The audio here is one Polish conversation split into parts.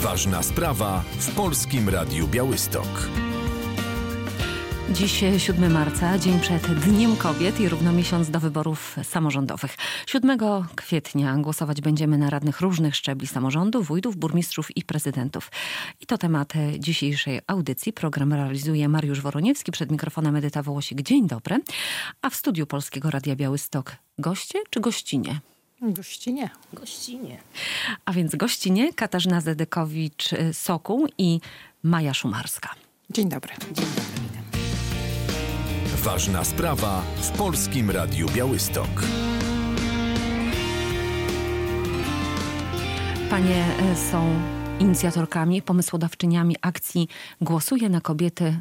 Ważna sprawa w Polskim Radiu Białystok. Dziś 7 marca, dzień przed Dniem Kobiet i równo miesiąc do wyborów samorządowych. 7 kwietnia głosować będziemy na radnych różnych szczebli samorządu, wójtów, burmistrzów i prezydentów. I to temat dzisiejszej audycji. Program realizuje Mariusz Woroniewski, przed mikrofonem Edyta Wołosik. Dzień dobry. A w studiu Polskiego Radia Białystok goście czy gościnie? Gościnie. Gościnie. A więc gościnie Katarzyna Zedekowicz-Sokół i Maja Szumarska. Dzień dobry. Dzień dobry, witam. Ważna sprawa w Polskim Radiu Białystok. Panie są inicjatorkami, pomysłodawczyniami akcji Głosuję na kobiety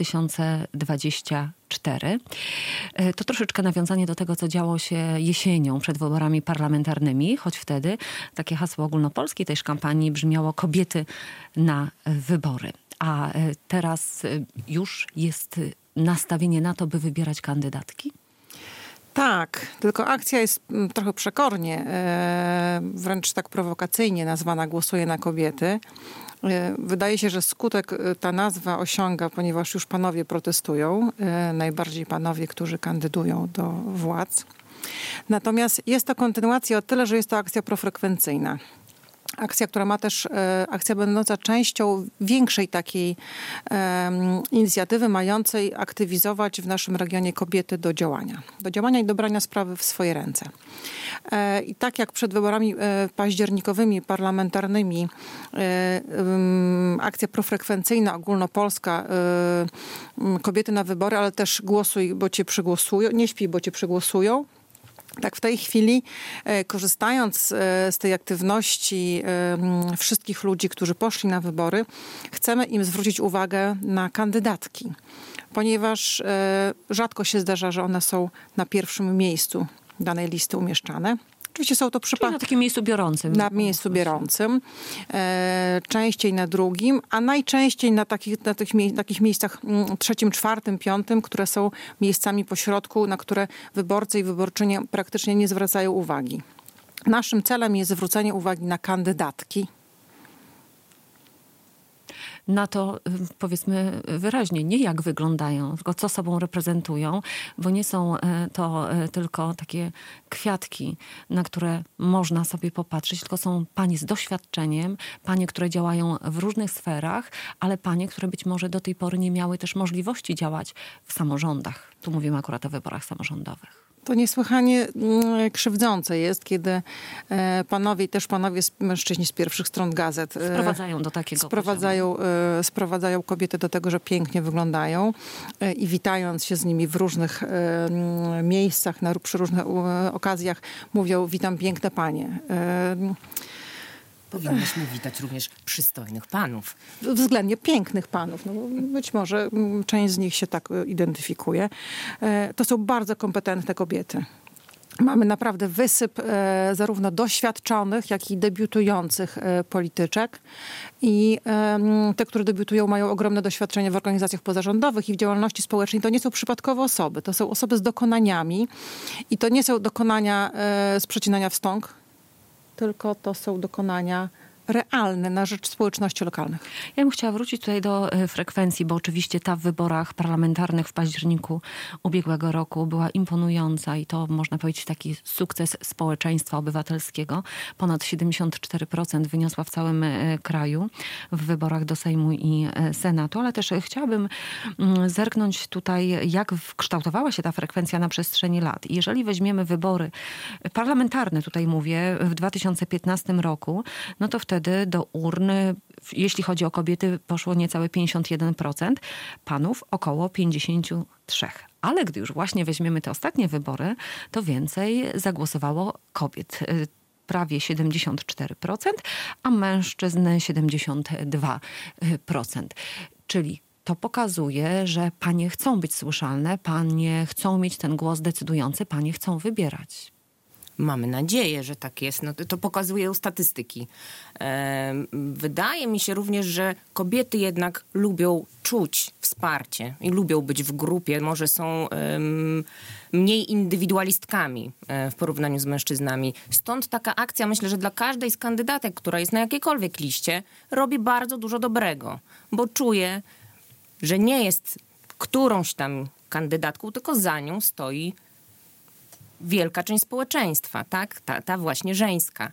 2024. To troszeczkę nawiązanie do tego, co działo się jesienią przed wyborami parlamentarnymi, choć wtedy takie hasło ogólnopolskie tej kampanii brzmiało kobiety na wybory. A teraz już jest nastawienie na to, by wybierać kandydatki? Tak, tylko akcja jest trochę przekornie, wręcz tak prowokacyjnie nazwana Głosuję na kobiety. Wydaje się, że skutek ta nazwa osiąga, ponieważ już panowie protestują, najbardziej panowie, którzy kandydują do władz. Natomiast jest to kontynuacja o tyle, że jest to akcja profrekwencyjna. Akcja, która ma też, akcja będąca częścią większej takiej inicjatywy mającej aktywizować w naszym regionie kobiety do działania i do brania sprawy w swoje ręce. I tak jak przed wyborami październikowymi, parlamentarnymi, akcja profrekwencyjna, ogólnopolska, kobiety na wybory, ale też głosuj, bo cię przygłosują, nie śpij, bo cię przygłosują. Tak w tej chwili, korzystając z tej aktywności wszystkich ludzi, którzy poszli na wybory, chcemy im zwrócić uwagę na kandydatki, ponieważ rzadko się zdarza, że one są na pierwszym miejscu danej listy umieszczane. Oczywiście są to przypadki. Na takim miejscu biorącym. Na miejscu biorącym. Częściej na drugim, a najczęściej na takich miejscach trzecim, czwartym, piątym, które są miejscami pośrodku, na które wyborcy i wyborczynie praktycznie nie zwracają uwagi. Naszym celem jest zwrócenie uwagi na kandydatki. Na to, powiedzmy wyraźnie, nie jak wyglądają, tylko co sobą reprezentują, bo nie są to tylko takie kwiatki, na które można sobie popatrzeć, tylko są panie z doświadczeniem, panie, które działają w różnych sferach, ale panie, które być może do tej pory nie miały też możliwości działać w samorządach. Tu mówimy akurat o wyborach samorządowych. To niesłychanie krzywdzące jest, kiedy panowie, mężczyźni z pierwszych stron gazet sprowadzają do takiego sprowadzają kobiety do tego, że pięknie wyglądają i witając się z nimi w różnych miejscach, przy różnych okazjach mówią: witam piękne panie. Powinniśmy witać również przystojnych panów. Względnie pięknych panów. No, być może część z nich się tak identyfikuje. To są bardzo kompetentne kobiety. Mamy naprawdę wysyp zarówno doświadczonych, jak i debiutujących polityczek. I te, które debiutują, mają ogromne doświadczenie w organizacjach pozarządowych i w działalności społecznej. To nie są przypadkowe osoby. To są osoby z dokonaniami. I to nie są dokonania z przecinania wstąg, tylko to są dokonania realne na rzecz społeczności lokalnych. Ja bym chciała wrócić tutaj do frekwencji, bo oczywiście ta w wyborach parlamentarnych w październiku ubiegłego roku była imponująca i to można powiedzieć taki sukces społeczeństwa obywatelskiego. Ponad 74% wyniosła w całym kraju w wyborach do Sejmu i Senatu, ale też chciałabym zerknąć tutaj, jak kształtowała się ta frekwencja na przestrzeni lat. I jeżeli weźmiemy wybory parlamentarne, tutaj mówię, w 2015 roku, no to wtedy do urny, jeśli chodzi o kobiety, poszło niecałe 51%, panów około 53%. Ale gdy już właśnie weźmiemy te ostatnie wybory, to więcej zagłosowało kobiet. Prawie 74%, a mężczyzn 72%. Czyli to pokazuje, że panie chcą być słyszalne, panie chcą mieć ten głos decydujący, panie chcą wybierać. Mamy nadzieję, że tak jest. No to pokazują statystyki. Wydaje mi się również, że kobiety jednak lubią czuć wsparcie i lubią być w grupie. Może są mniej indywidualistkami w porównaniu z mężczyznami. Stąd taka akcja, myślę, że dla każdej z kandydatek, która jest na jakiejkolwiek liście, robi bardzo dużo dobrego. Bo czuje, że nie jest którąś tam kandydatką, tylko za nią stoi wielka część społeczeństwa, tak? Ta właśnie żeńska.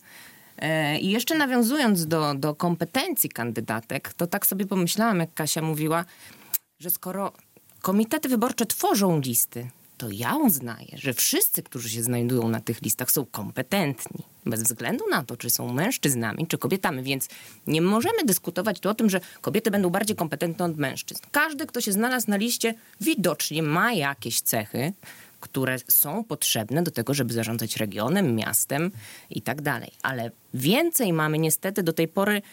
I jeszcze nawiązując do kompetencji kandydatek, to tak sobie pomyślałam, jak Kasia mówiła, że skoro komitety wyborcze tworzą listy, to ja uznaję, że wszyscy, którzy się znajdują na tych listach, są kompetentni. Bez względu na to, czy są mężczyznami, czy kobietami. Więc nie możemy dyskutować tu o tym, że kobiety będą bardziej kompetentne od mężczyzn. Każdy, kto się znalazł na liście, widocznie ma jakieś cechy, które są potrzebne do tego, żeby zarządzać regionem, miastem i tak dalej. Ale więcej mamy niestety do tej pory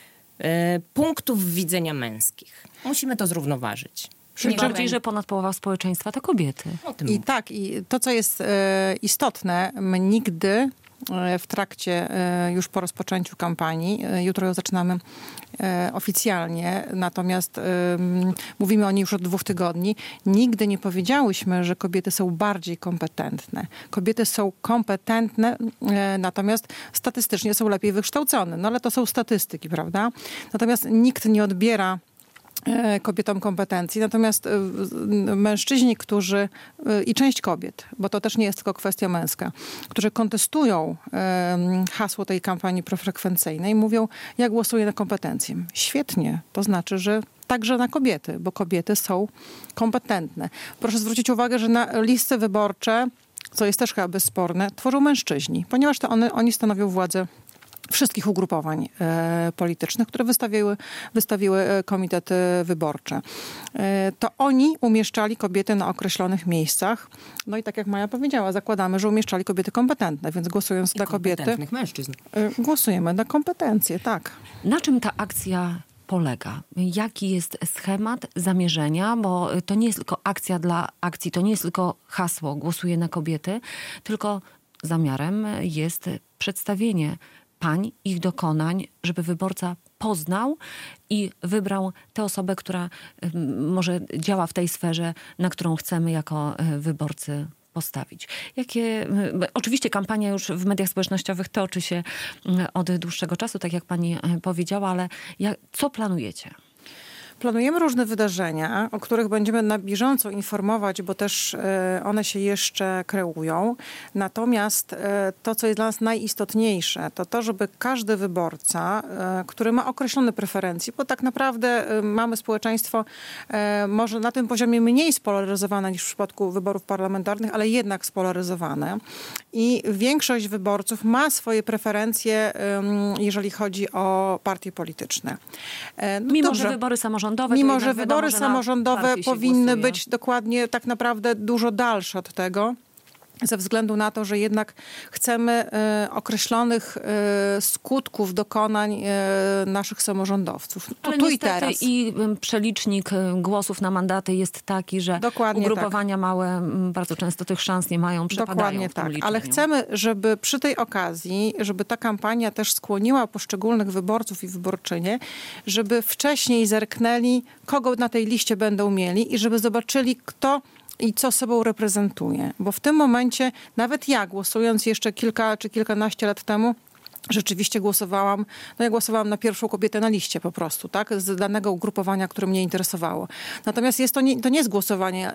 punktów widzenia męskich. Musimy to zrównoważyć. Tym bardziej, że ponad połowa społeczeństwa to kobiety. I tak, i to, co jest istotne, my nigdy w trakcie, już po rozpoczęciu kampanii, jutro ją zaczynamy oficjalnie, natomiast mówimy o niej już od 2 tygodni, nigdy nie powiedziałyśmy, że kobiety są bardziej kompetentne. Kobiety są kompetentne, natomiast statystycznie są lepiej wykształcone. No ale to są statystyki, prawda? Natomiast nikt nie odbiera kobietom kompetencji. Natomiast mężczyźni, którzy i część kobiet, bo to też nie jest tylko kwestia męska, którzy kontestują hasło tej kampanii profrekwencyjnej, mówią, ja głosuję na kompetencje. Świetnie. To znaczy, że także na kobiety, bo kobiety są kompetentne. Proszę zwrócić uwagę, że na listy wyborcze, co jest też chyba bezsporne, tworzą mężczyźni, ponieważ to oni stanowią władzę wszystkich ugrupowań politycznych, które wystawiły komitety wyborcze. To oni umieszczali kobiety na określonych miejscach. No i tak jak Maja powiedziała, zakładamy, że umieszczali kobiety kompetentne, więc głosując na kobiety... kompetentnych mężczyzn. Głosujemy na kompetencje, tak. Na czym ta akcja polega? Jaki jest schemat zamierzenia? Bo to nie jest tylko akcja dla akcji, to nie jest tylko hasło głosuję na kobiety, tylko zamiarem jest przedstawienie pań, ich dokonań, żeby wyborca poznał i wybrał tę osobę, która może działa w tej sferze, na którą chcemy jako wyborcy postawić. Oczywiście kampania już w mediach społecznościowych toczy się od dłuższego czasu, tak jak pani powiedziała, ale co planujecie? Planujemy różne wydarzenia, o których będziemy na bieżąco informować, bo też one się jeszcze kreują. Natomiast to, co jest dla nas najistotniejsze, to to, żeby każdy wyborca, który ma określone preferencje, bo tak naprawdę mamy społeczeństwo może na tym poziomie mniej spolaryzowane niż w przypadku wyborów parlamentarnych, ale jednak spolaryzowane. I większość wyborców ma swoje preferencje, jeżeli chodzi o partie polityczne. Mimo, że wybory samorządowe... Mimo, że wybory samorządowe powinny być dokładnie tak naprawdę dużo dalsze od tego, ze względu na to, że jednak chcemy określonych skutków dokonań naszych samorządowców. Ale tu niestety i teraz. I przelicznik głosów na mandaty jest taki, że dokładnie ugrupowania tak. małe bardzo często tych szans nie mają, przepadają. Dokładnie w tym tak, liczeniu. ale chcemy, żeby przy tej okazji, żeby ta kampania też skłoniła poszczególnych wyborców i wyborczynie, żeby wcześniej zerknęli, kogo na tej liście będą mieli i żeby zobaczyli, kto i co sobą reprezentuje. Bo w tym momencie, nawet ja głosując jeszcze kilka czy kilkanaście lat temu, rzeczywiście głosowałam na pierwszą kobietę na liście po prostu, tak? Z danego ugrupowania, które mnie interesowało. Natomiast to nie jest głosowanie,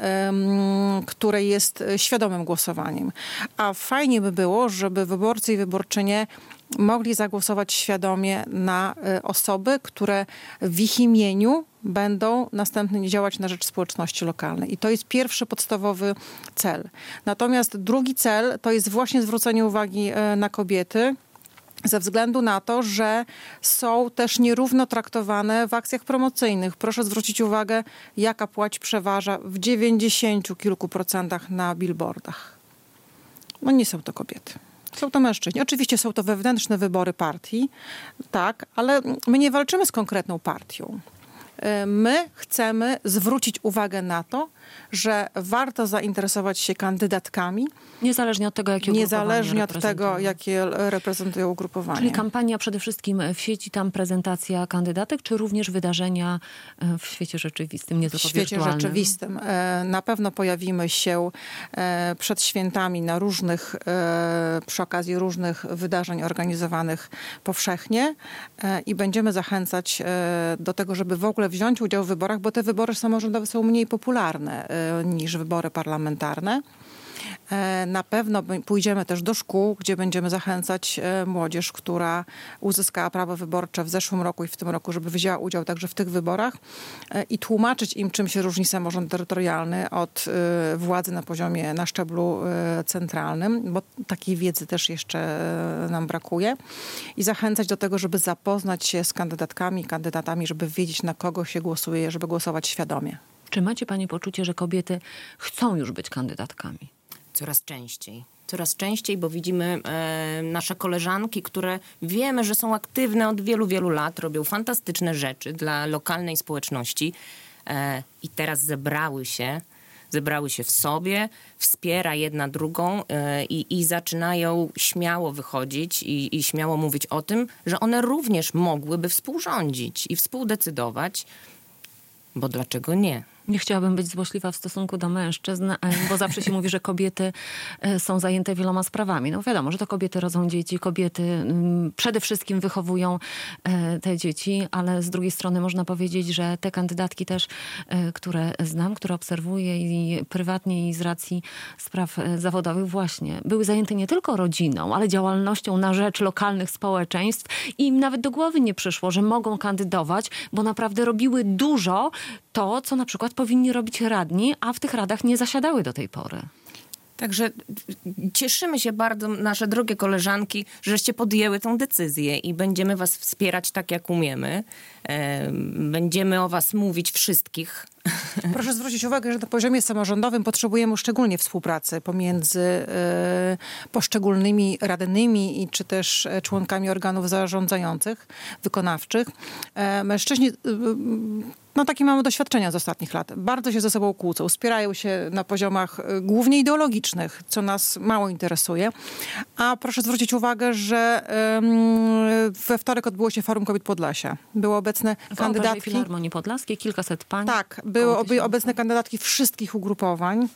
które jest świadomym głosowaniem. A fajnie by było, żeby wyborcy i wyborczynie mogli zagłosować świadomie na osoby, które w ich imieniu będą następnie działać na rzecz społeczności lokalnej. I to jest pierwszy podstawowy cel. Natomiast drugi cel to jest właśnie zwrócenie uwagi na kobiety, ze względu na to, że są też nierówno traktowane w akcjach promocyjnych. Proszę zwrócić uwagę, jaka płeć przeważa w 90 kilku procentach na billboardach. No nie są to kobiety. Są to mężczyźni. Oczywiście są to wewnętrzne wybory partii, tak, ale my nie walczymy z konkretną partią. My chcemy zwrócić uwagę na to, że warto zainteresować się kandydatkami, Niezależnie od tego, jakie niezależnie od tego, jakie reprezentują ugrupowanie. Czyli kampania przede wszystkim w sieci, tam prezentacja kandydatek, czy również wydarzenia w świecie rzeczywistym, nie tylko w świecie wirtualnym? rzeczywistym. Na pewno pojawimy się przed świętami na przy okazji różnych wydarzeń organizowanych powszechnie i będziemy zachęcać do tego, żeby w ogóle wziąć udział w wyborach, bo te wybory samorządowe są mniej popularne niż wybory parlamentarne. Na pewno pójdziemy też do szkół, gdzie będziemy zachęcać młodzież, która uzyskała prawo wyborcze w zeszłym roku i w tym roku, żeby wzięła udział także w tych wyborach i tłumaczyć im, czym się różni samorząd terytorialny od władzy na szczeblu centralnym, bo takiej wiedzy też jeszcze nam brakuje. I zachęcać do tego, żeby zapoznać się z kandydatami, żeby wiedzieć, na kogo się głosuje, żeby głosować świadomie. Czy macie Pani poczucie, że kobiety chcą już być kandydatkami? Coraz częściej, bo widzimy nasze koleżanki, które wiemy, że są aktywne od wielu, wielu lat, robią fantastyczne rzeczy dla lokalnej społeczności i teraz zebrały się w sobie, wspiera jedna drugą i zaczynają śmiało wychodzić i śmiało mówić o tym, że one również mogłyby współrządzić i współdecydować, bo dlaczego nie? Nie chciałabym być złośliwa w stosunku do mężczyzn, bo zawsze się mówi, że kobiety są zajęte wieloma sprawami. No wiadomo, że to kobiety rodzą dzieci, kobiety przede wszystkim wychowują te dzieci, ale z drugiej strony można powiedzieć, że te kandydatki też, które znam, które obserwuję i prywatnie i z racji spraw zawodowych właśnie, były zajęte nie tylko rodziną, ale działalnością na rzecz lokalnych społeczeństw i im nawet do głowy nie przyszło, że mogą kandydować, bo naprawdę robiły dużo to, co na przykład powinni robić radni, a w tych radach nie zasiadały do tej pory. Także cieszymy się bardzo, nasze drogie koleżanki, żeście podjęły tę decyzję i będziemy was wspierać tak, jak umiemy. Będziemy o was mówić wszystkich. Proszę zwrócić uwagę, że na poziomie samorządowym potrzebujemy szczególnie współpracy pomiędzy poszczególnymi radnymi i czy też członkami organów zarządzających, wykonawczych. Mężczyźni... takie mamy doświadczenia z ostatnich lat. Bardzo się ze sobą kłócą, spierają się na poziomach głównie ideologicznych, co nas mało interesuje. A proszę zwrócić uwagę, że we wtorek odbyło się Forum Kobiet Podlasia. Były obecne kandydatki... W Filharmonii Podlaskiej kilkaset pań. Tak, były obecne kandydatki wszystkich ugrupowań.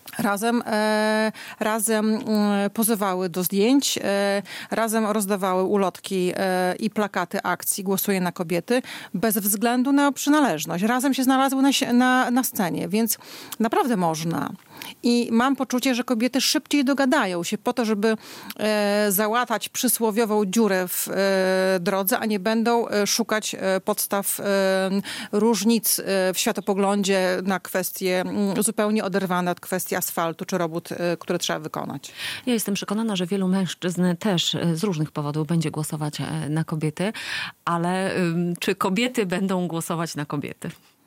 Razem pozowały do zdjęć, razem rozdawały ulotki i plakaty akcji Głosuję na kobiety bez względu na przynależność. Razem się znalazły na scenie, więc naprawdę można. I mam poczucie, że kobiety szybciej dogadają się po to, żeby załatać przysłowiową dziurę w drodze, a nie będą szukać podstaw różnic w światopoglądzie na kwestie zupełnie oderwane od kwestii asfaltu czy robót, które trzeba wykonać. Ja jestem przekonana, że wielu mężczyzn też z różnych powodów będzie głosować na kobiety, ale czy kobiety będą głosować na kobiety?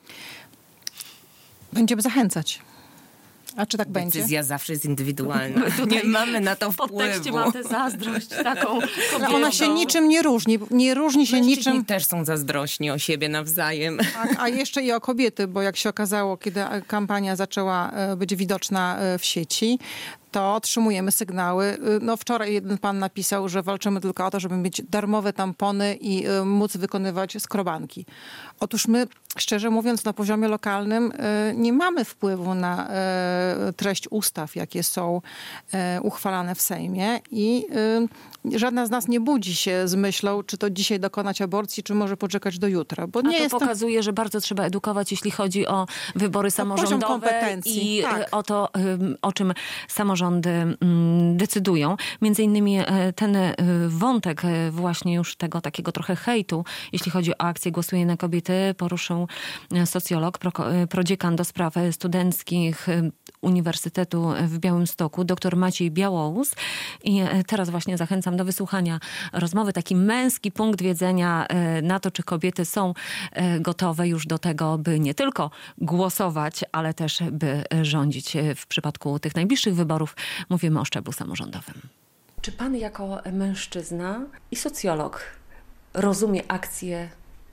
Będziemy zachęcać. A czy tak będzie? Decyzja zawsze jest indywidualna. Nie mamy na to wpływu. W podtekście mam tę zazdrość taką kobietą. Ona się niczym nie różni. Nie różni się Mężczyźni niczym. też są zazdrośni o siebie nawzajem. A jeszcze i o kobiety, bo jak się okazało, kiedy kampania zaczęła być widoczna w sieci, to otrzymujemy sygnały. Wczoraj jeden pan napisał, że walczymy tylko o to, żeby mieć darmowe tampony i móc wykonywać skrobanki. Otóż my, szczerze mówiąc, na poziomie lokalnym nie mamy wpływu na treść ustaw, jakie są uchwalane w Sejmie i żadna z nas nie budzi się z myślą, czy to dzisiaj dokonać aborcji, czy może poczekać do jutra. Bo nie to pokazuje, że bardzo trzeba edukować, jeśli chodzi o wybory samorządowe i tak. o to, o czym samorządy decydują. Między innymi ten wątek właśnie już tego takiego trochę hejtu, jeśli chodzi o akcję Głosuję na kobiety, poruszył socjolog, prodziekan do spraw studenckich Uniwersytetu w Białymstoku, dr Maciej Białołus. I teraz właśnie zachęcam do wysłuchania rozmowy. Taki męski punkt widzenia na to, czy kobiety są gotowe już do tego, by nie tylko głosować, ale też by rządzić w przypadku tych najbliższych wyborów. Mówimy o szczeblu samorządowym. Czy pan jako mężczyzna i socjolog rozumie akcję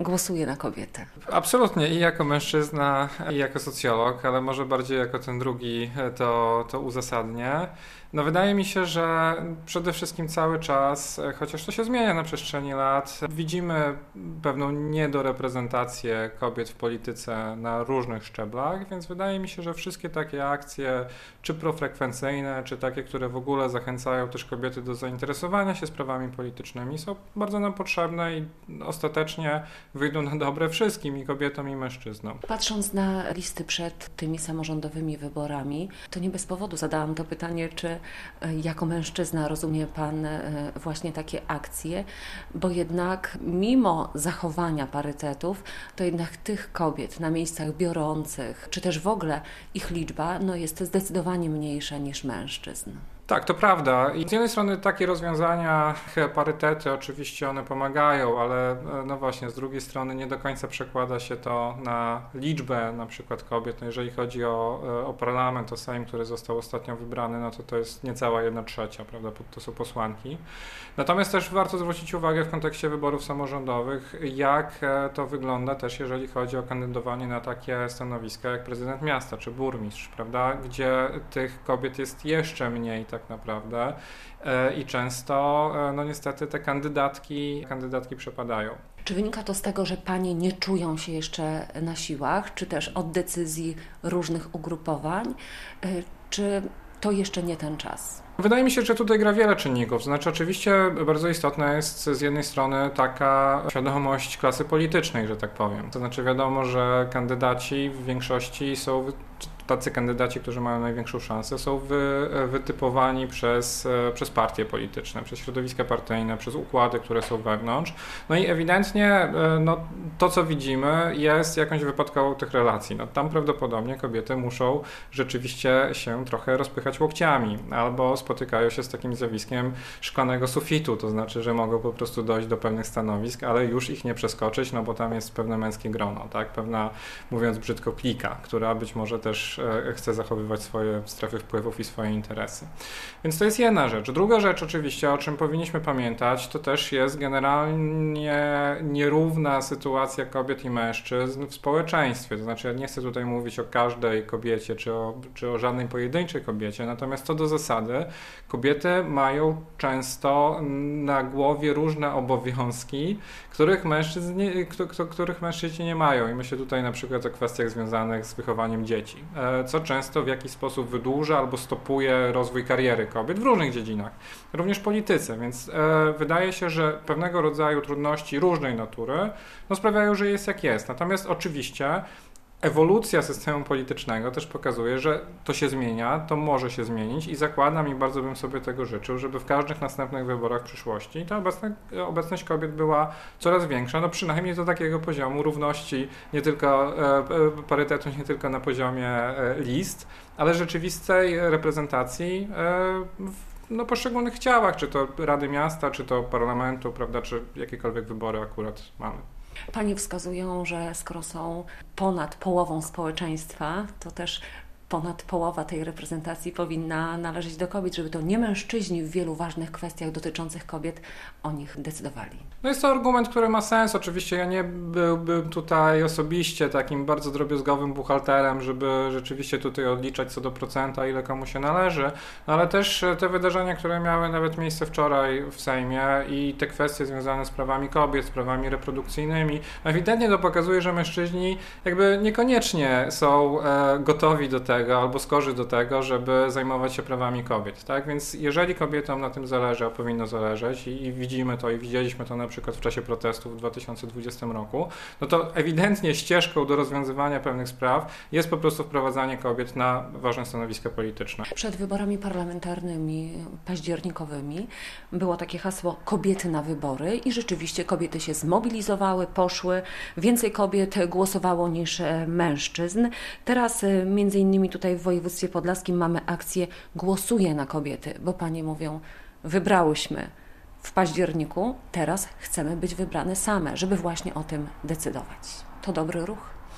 głosuje na kobiety? Absolutnie, i jako mężczyzna, i jako socjolog, ale może bardziej jako ten drugi to uzasadnię. No wydaje mi się, że przede wszystkim cały czas, chociaż to się zmienia na przestrzeni lat, widzimy pewną niedoreprezentację kobiet w polityce na różnych szczeblach, więc wydaje mi się, że wszystkie takie akcje, czy profrekwencyjne, czy takie, które w ogóle zachęcają też kobiety do zainteresowania się sprawami politycznymi, są bardzo nam potrzebne i ostatecznie wyjdą na dobre wszystkim, i kobietom, i mężczyznom. Patrząc na listy przed tymi samorządowymi wyborami, to nie bez powodu zadałam to pytanie, czy jako mężczyzna rozumie pan właśnie takie akcje, bo jednak mimo zachowania parytetów, to jednak tych kobiet na miejscach biorących, czy też w ogóle ich liczba, no jest zdecydowanie mniejsza niż mężczyzn. Tak, to prawda. I z jednej strony takie rozwiązania, parytety, oczywiście one pomagają, ale no właśnie, z drugiej strony nie do końca przekłada się to na liczbę na przykład kobiet. No jeżeli chodzi o parlament, o Sejm, który został ostatnio wybrany, no to jest niecała 1/3, prawda, to są posłanki. Natomiast też warto zwrócić uwagę w kontekście wyborów samorządowych, jak to wygląda też, jeżeli chodzi o kandydowanie na takie stanowiska jak prezydent miasta czy burmistrz, prawda, gdzie tych kobiet jest jeszcze mniej tak naprawdę i często no niestety te kandydatki przepadają. Czy wynika to z tego, że panie nie czują się jeszcze na siłach, czy też od decyzji różnych ugrupowań, czy to jeszcze nie ten czas? Wydaje mi się, że tutaj gra wiele czynników. Znaczy oczywiście bardzo istotna jest z jednej strony taka świadomość klasy politycznej, że tak powiem. To znaczy wiadomo, że kandydaci w większości są tacy kandydaci, którzy mają największą szansę, są wytypowani przez partie polityczne, przez środowiska partyjne, przez układy, które są wewnątrz. No i ewidentnie no, to, co widzimy, jest jakąś wypadkową tych relacji. No, tam prawdopodobnie kobiety muszą rzeczywiście się trochę rozpychać łokciami, albo spotykają się z takim zjawiskiem szklanego sufitu, to znaczy, że mogą po prostu dojść do pewnych stanowisk, ale już ich nie przeskoczyć, no bo tam jest pewne męskie grono, tak? Pewna, mówiąc brzydko, klika, która być może też chce zachowywać swoje strefy wpływów i swoje interesy. Więc to jest jedna rzecz. Druga rzecz oczywiście, o czym powinniśmy pamiętać, to też jest generalnie nierówna sytuacja kobiet i mężczyzn w społeczeństwie. To znaczy ja nie chcę tutaj mówić o każdej kobiecie, czy o żadnej pojedynczej kobiecie, natomiast co do zasady, kobiety mają często na głowie różne obowiązki, których mężczyźni nie mają. I myślę tutaj na przykład o kwestiach związanych z wychowaniem dzieci, co często w jakiś sposób wydłuża albo stopuje rozwój kariery kobiet w różnych dziedzinach, również polityce, więc wydaje się, że pewnego rodzaju trudności różnej natury no, sprawiają, że jest jak jest. Natomiast oczywiście ewolucja systemu politycznego też pokazuje, że to się zmienia, to może się zmienić i zakładam i bardzo bym sobie tego życzył, żeby w każdych następnych wyborach w przyszłości ta obecność kobiet była coraz większa, no przynajmniej do takiego poziomu równości, nie tylko parytetu, nie tylko na poziomie list, ale rzeczywistej reprezentacji w poszczególnych ciałach, czy to Rady Miasta, czy to Parlamentu, prawda, czy jakiekolwiek wybory akurat mamy. Panie wskazują, że skoro są ponad połową społeczeństwa, to też ponad połowa tej reprezentacji powinna należeć do kobiet, żeby to nie mężczyźni w wielu ważnych kwestiach dotyczących kobiet o nich decydowali. No jest to argument, który ma sens. Oczywiście ja nie byłbym tutaj osobiście takim bardzo drobiazgowym buchalterem, żeby rzeczywiście tutaj odliczać co do procenta, ile komu się należy, no ale też te wydarzenia, które miały nawet miejsce wczoraj w Sejmie i te kwestie związane z prawami kobiet, z prawami reprodukcyjnymi, ewidentnie to pokazuje, że mężczyźni jakby niekoniecznie są gotowi do tego, albo skorzy do tego, żeby zajmować się prawami kobiet, tak? Więc jeżeli kobietom na tym zależy, a powinno zależeć i widzimy to i widzieliśmy to na przykład w czasie protestów w 2020 roku, no to ewidentnie ścieżką do rozwiązywania pewnych spraw jest po prostu wprowadzanie kobiet na ważne stanowiska polityczne. Przed wyborami parlamentarnymi październikowymi było takie hasło kobiety na wybory i rzeczywiście kobiety się zmobilizowały, poszły, więcej kobiet głosowało niż mężczyzn. Teraz między innymi tutaj w województwie podlaskim mamy akcję Głosuję na kobiety, bo panie mówią, wybrałyśmy w październiku, teraz chcemy być wybrane same, żeby właśnie o tym decydować. To dobry ruch?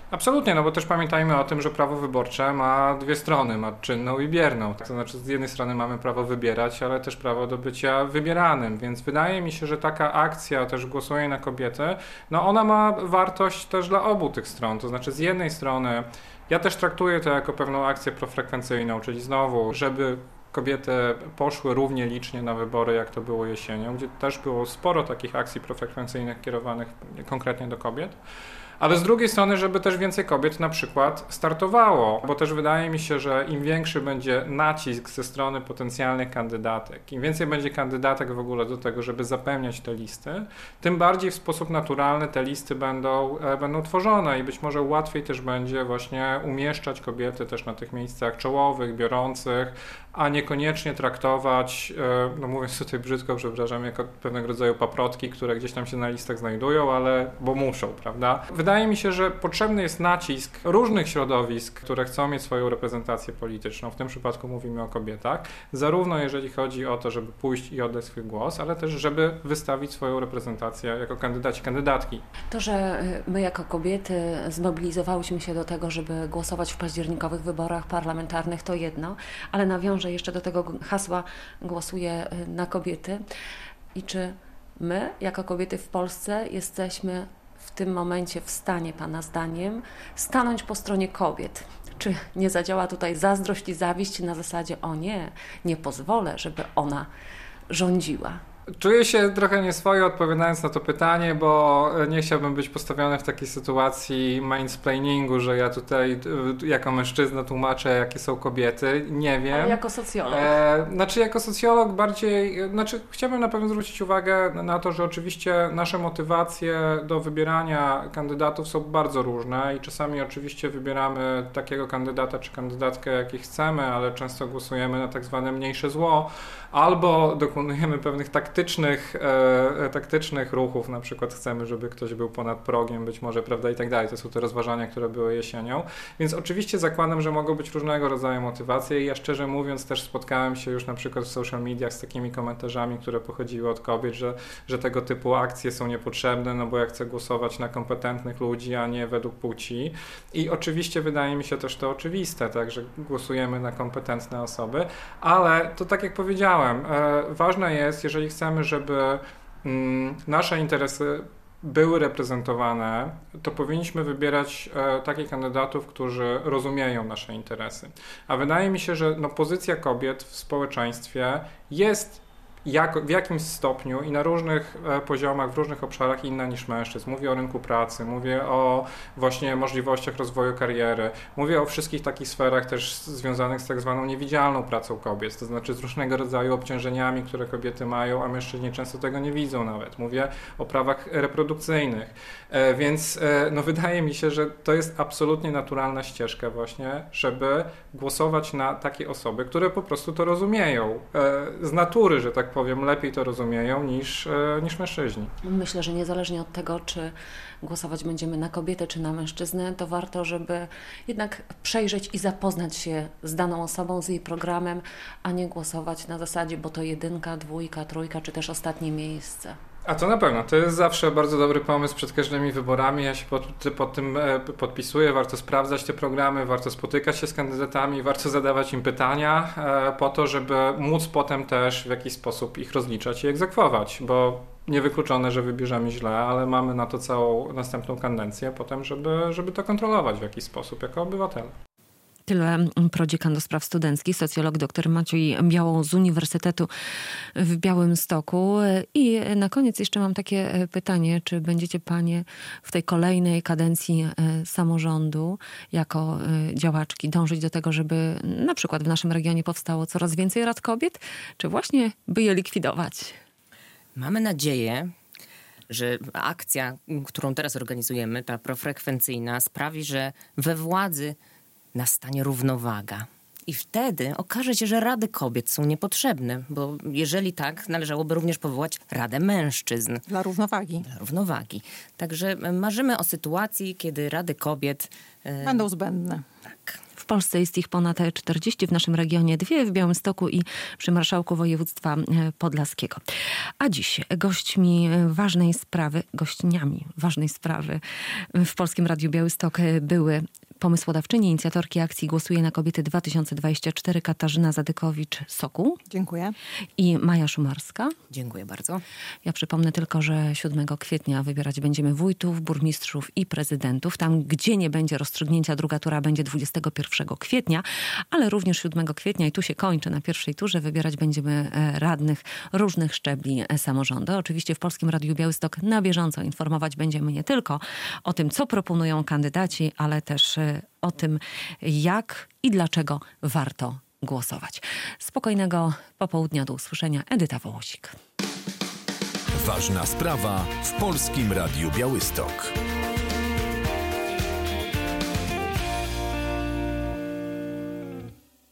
Absolutnie, no bo też pamiętajmy o tym, że prawo wyborcze ma dwie strony, ma czynną i bierną. To znaczy z jednej strony mamy prawo wybierać, ale też prawo do bycia wybieranym, więc wydaje mi się, że taka akcja też Głosuję na kobiety, no ona ma wartość też dla obu tych stron. To znaczy z jednej strony ja też traktuję to jako pewną akcję profrekwencyjną, czyli znowu, żeby kobiety poszły równie licznie na wybory, jak to było jesienią, gdzie też było sporo takich akcji profrekwencyjnych kierowanych konkretnie do kobiet. Ale z drugiej strony, żeby też więcej kobiet na przykład startowało, bo też wydaje mi się, że im większy będzie nacisk ze strony potencjalnych kandydatek, im więcej będzie kandydatek w ogóle do tego, żeby zapełniać te listy, tym bardziej w sposób naturalny te listy będą tworzone i być może łatwiej też będzie właśnie umieszczać kobiety też na tych miejscach czołowych, biorących, a niekoniecznie traktować, no mówiąc tutaj brzydko, przepraszam, jako pewnego rodzaju paprotki, które gdzieś tam się na listach znajdują, ale bo muszą, prawda? Wydaje mi się, że potrzebny jest nacisk różnych środowisk, które chcą mieć swoją reprezentację polityczną. W tym przypadku mówimy o kobietach. Zarówno jeżeli chodzi o to, żeby pójść i oddać swój głos, ale też żeby wystawić swoją reprezentację jako kandydaci, kandydatki. To, że my jako kobiety zmobilizowałyśmy się do tego, żeby głosować w październikowych wyborach parlamentarnych, to jedno, ale nawiążę jeszcze do tego hasła Głosuję na kobiety. I czy my jako kobiety w Polsce jesteśmy w tym momencie w stanie, Pana zdaniem, stanąć po stronie kobiet? Czy nie zadziała tutaj zazdrość i zawiść na zasadzie o nie pozwolę, żeby ona rządziła? Czuję się trochę nieswojo odpowiadając na to pytanie, bo nie chciałbym być postawiony w takiej sytuacji mansplainingu, że ja tutaj jako mężczyzna tłumaczę, jakie są kobiety. Nie wiem. Ale jako socjolog? Jako socjolog bardziej, chciałbym na pewno zwrócić uwagę na to, że oczywiście nasze motywacje do wybierania kandydatów są bardzo różne i czasami oczywiście wybieramy takiego kandydata czy kandydatkę, jaki chcemy, ale często głosujemy na tak zwane mniejsze zło, albo dokonujemy pewnych taktycznych ruchów, na przykład chcemy, żeby ktoś był ponad progiem, być może, prawda, i tak dalej. To są te rozważania, które były jesienią. Więc oczywiście zakładam, że mogą być różnego rodzaju motywacje i ja szczerze mówiąc też spotkałem się już na przykład w social mediach z takimi komentarzami, które pochodziły od kobiet, że tego typu akcje są niepotrzebne, no bo ja chcę głosować na kompetentnych ludzi, a nie według płci. I oczywiście wydaje mi się też to oczywiste, tak, że głosujemy na kompetentne osoby, ale to tak jak powiedziałem, ważne jest, jeżeli chcemy, żeby nasze interesy były reprezentowane, to powinniśmy wybierać takich kandydatów, którzy rozumieją nasze interesy. A wydaje mi się, że pozycja kobiet w społeczeństwie jest w jakimś stopniu i na różnych poziomach, w różnych obszarach inna niż mężczyzn. Mówię o rynku pracy, mówię o właśnie możliwościach rozwoju kariery, mówię o wszystkich takich sferach też związanych z tak zwaną niewidzialną pracą kobiet, to znaczy z różnego rodzaju obciążeniami, które kobiety mają, a mężczyźni często tego nie widzą nawet. Mówię o prawach reprodukcyjnych, więc wydaje mi się, że to jest absolutnie naturalna ścieżka właśnie, żeby głosować na takie osoby, które po prostu to rozumieją. Z natury, że tak powiem, lepiej to rozumieją niż mężczyźni. Myślę, że niezależnie od tego, czy głosować będziemy na kobietę, czy na mężczyznę, to warto, żeby jednak przejrzeć i zapoznać się z daną osobą, z jej programem, a nie głosować na zasadzie, bo to 1, 2, 3, czy też ostatnie miejsce. A to na pewno. To jest zawsze bardzo dobry pomysł przed każdymi wyborami. Ja się pod tym podpisuję. Warto sprawdzać te programy, warto spotykać się z kandydatami, warto zadawać im pytania po to, żeby móc potem też w jakiś sposób ich rozliczać i egzekwować, bo niewykluczone, że wybierzemy źle, ale mamy na to całą następną kadencję potem, żeby to kontrolować w jakiś sposób jako obywatele. Tyle prodziekan do spraw studenckich, socjolog dr Maciej Białoł z Uniwersytetu w Białymstoku. I na koniec jeszcze mam takie pytanie, czy będziecie panie w tej kolejnej kadencji samorządu jako działaczki dążyć do tego, żeby na przykład w naszym regionie powstało coraz więcej rad kobiet, czy właśnie by je likwidować? Mamy nadzieję, że akcja, którą teraz organizujemy, ta profrekwencyjna, sprawi, że we władzy nastanie równowaga. I wtedy okaże się, że rady kobiet są niepotrzebne, bo jeżeli tak, należałoby również powołać Radę Mężczyzn. Dla równowagi. Dla równowagi. Także marzymy o sytuacji, kiedy rady kobiet będą zbędne. Tak. W Polsce jest ich ponad 40, w naszym regionie 2, w Białymstoku i przy marszałku województwa podlaskiego. A dziś gościniami ważnej sprawy w Polskim Radiu Białystok były pomysłodawczyni, inicjatorki akcji Głosuję na kobiety 2024 Katarzyna Zadykowicz-Sokół. Dziękuję. I Maja Szumarska. Dziękuję bardzo. Ja przypomnę tylko, że 7 kwietnia wybierać będziemy wójtów, burmistrzów i prezydentów. Tam, gdzie nie będzie rozstrzygnięcia, druga tura będzie 21 kwietnia, ale również 7 kwietnia i tu się kończy na pierwszej turze. Wybierać będziemy radnych różnych szczebli samorządu. Oczywiście w Polskim Radiu Białystok na bieżąco informować będziemy nie tylko o tym, co proponują kandydaci, ale też o tym, jak i dlaczego warto głosować. Spokojnego popołudnia, do usłyszenia. Edyta Wołosik. Ważna sprawa w Polskim Radiu Białystok.